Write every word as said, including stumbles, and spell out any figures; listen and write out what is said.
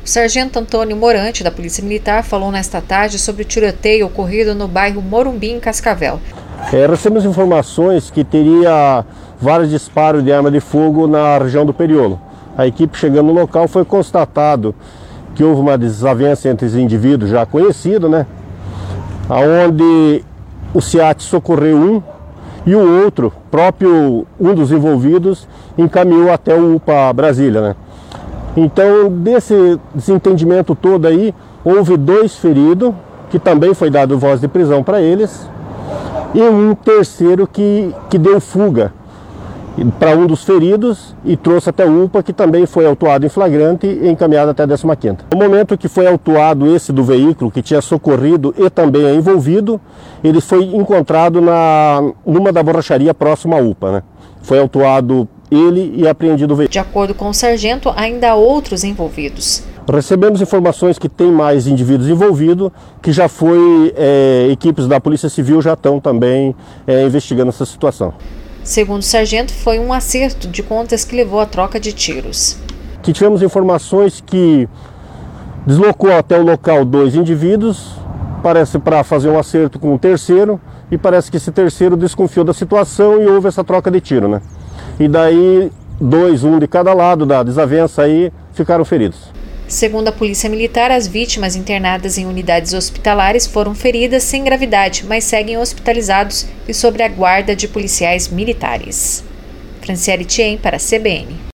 O sargento Antônio Morante, da Polícia Militar, falou nesta tarde sobre o tiroteio ocorrido no bairro Morumbi, em Cascavel. É, recebemos informações que teria vários disparos de arma de fogo na região do Periolo. A equipe chegando no local foi constatado que houve uma desavença entre os indivíduos já conhecidos, né? Onde o SEAT socorreu um e o outro, próprio um dos envolvidos, encaminhou até o U P A Brasília, né? Então, desse desentendimento todo aí, houve dois feridos, que também foi dado voz de prisão para eles, e um terceiro que, que deu fuga para um dos feridos e trouxe até o U P A, que também foi autuado em flagrante e encaminhado até a décima quinta. No momento que foi autuado esse do veículo, que tinha socorrido e também é envolvido, ele foi encontrado na, numa da borracharia próxima à U P A, né? Foi autuado ele e apreendido o veículo. De acordo com o sargento, ainda há outros envolvidos. Recebemos informações que tem mais indivíduos envolvidos, que já foi, é, equipes da Polícia Civil já estão também é, investigando essa situação. Segundo o sargento, foi um acerto de contas que levou à troca de tiros. Que tivemos informações que deslocou até o local dois indivíduos, parece para fazer um acerto com um terceiro, e parece que esse terceiro desconfiou da situação e houve essa troca de tiro, né? E daí, dois, um de cada lado da desavença aí, ficaram feridos. Segundo a Polícia Militar, as vítimas internadas em unidades hospitalares foram feridas sem gravidade, mas seguem hospitalizados e sob a guarda de policiais militares. Franciele Tien para a C B N.